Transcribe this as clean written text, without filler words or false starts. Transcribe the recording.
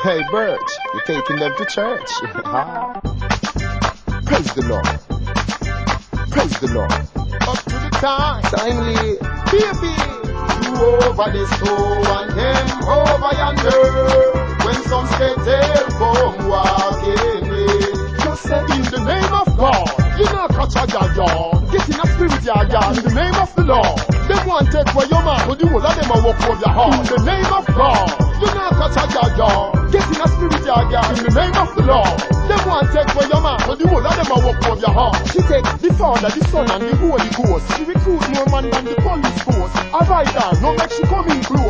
Hey, Birch, you're taking them to church. Praise the Lord. Praise the Lord. Up to the time. Timely. Baby. You over this toe and him over yonder. When some skate come walking in. Just say in the name of God. You not catch a yard. Get in a spirit yard. In the name of the Lord. Them want take away your man. But the whole of them a walk over your heart. In the name of God. You not catch a yard. Get in a spirit yard. In the name of the Lord. Them want take away your man. But the whole of them a walk over your heart. She take the Father, the Son and the Holy Ghost. She recruit more man than the police force. A rider, no make she come in close.